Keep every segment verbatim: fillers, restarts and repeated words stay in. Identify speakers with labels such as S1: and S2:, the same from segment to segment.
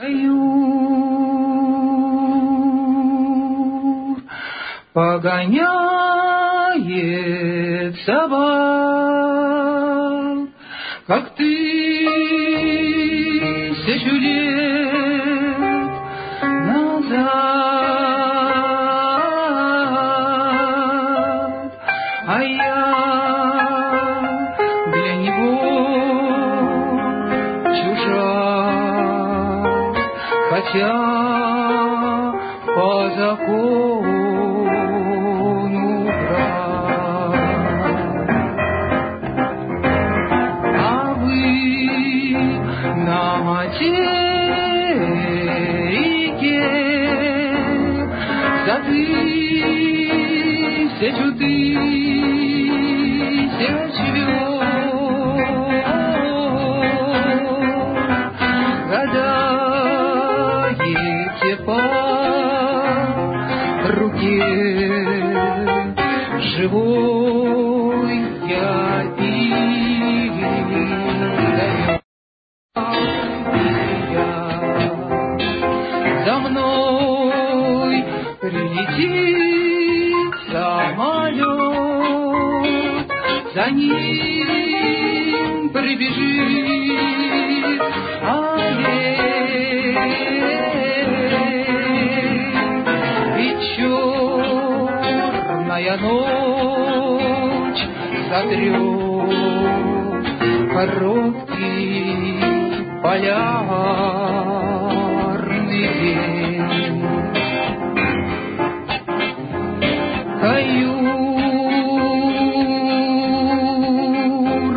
S1: Каюр погоняет собак, как тысячу лет назад, а я для него чужак, хотя по закону брат. А вы на материке за тысячу тысяч лет гадаете по руке живой я или я. За мной прилетит самолет, за ним прибежит и черная ночь сотрет короткий полярный день. Каюр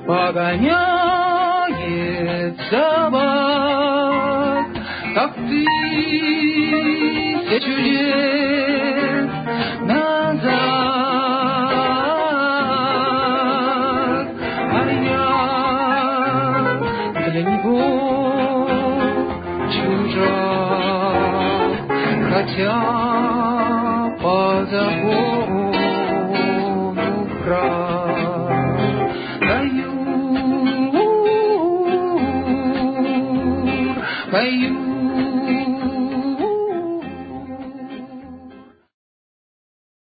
S1: погоняет собак, как тысячу лет назад, а я для него чужак, хотя по закону прав. Каюр, каюр.